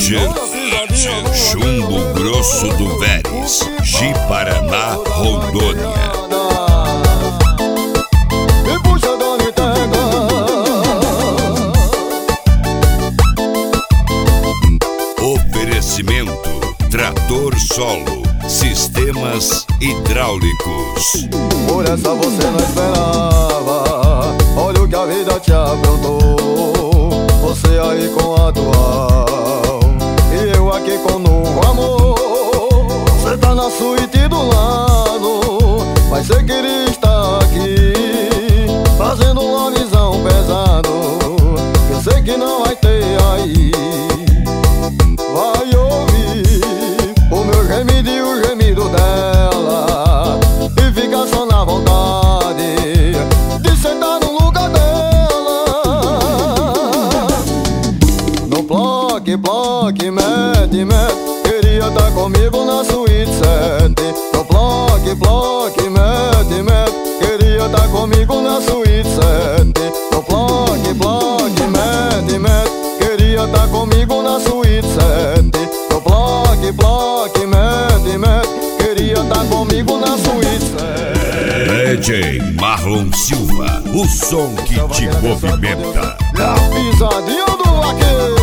Chumbo Grosso do Veres, Ji-Paraná, Rondônia. Oferecimento Trator Solo, sistemas hidráulicos. Por essa você não esperava, olha o que a vida te aprontou. Você aí com a atual e eu aqui com novo amor. Você tá na suíte do lado, mas você queria estar aqui, fazendo uma visão pesado. Eu sei que não vai ter aí. Vai ouvir o meu gemido e o gemido dela, e fica só na vontade de sentar no lugar dela. No bloque, bloque, mete, mete, queria tá comigo na suíte 7. No bloque, bloque, mete, mete, queria tá comigo na suíte 7. No bloque, bloque, mete, mete, queria tá comigo na suíte 7. No bloque, bloque, mete, mete, queria tá comigo na suíte 7. DJ Marlon Silva, o som que te movimenta. A pisadinha do vaqueiro.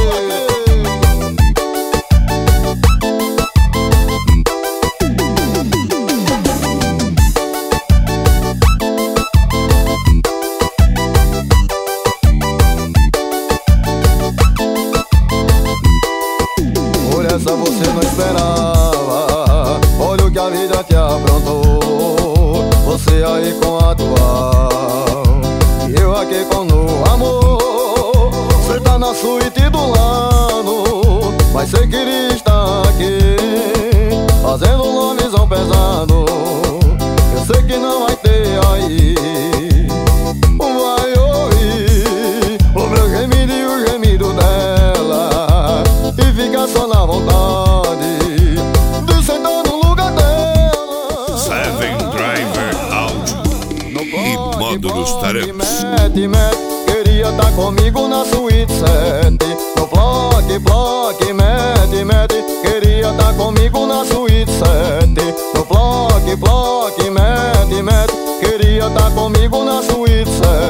Essa você não esperava, olha o que a vida te aprontou. Você aí com a atual e eu aqui com o amor. Você tá na suíte do lado, mas você queria estar aqui, fazendo uma visão pesado. Eu sei que não vai ter aí. Vai ouvir o meu gemido e o gemido dela, e fica só na vontade de sentar no lugar dela. Seven Driver Áudio e módulos Taramps. Mete, mete, queria tá comigo na suíte 7. No bloque, bloque, mete, mete, queria tá comigo na suíte 7. No bloque, bloque, mete, mete, queria tá comigo na suíte 7.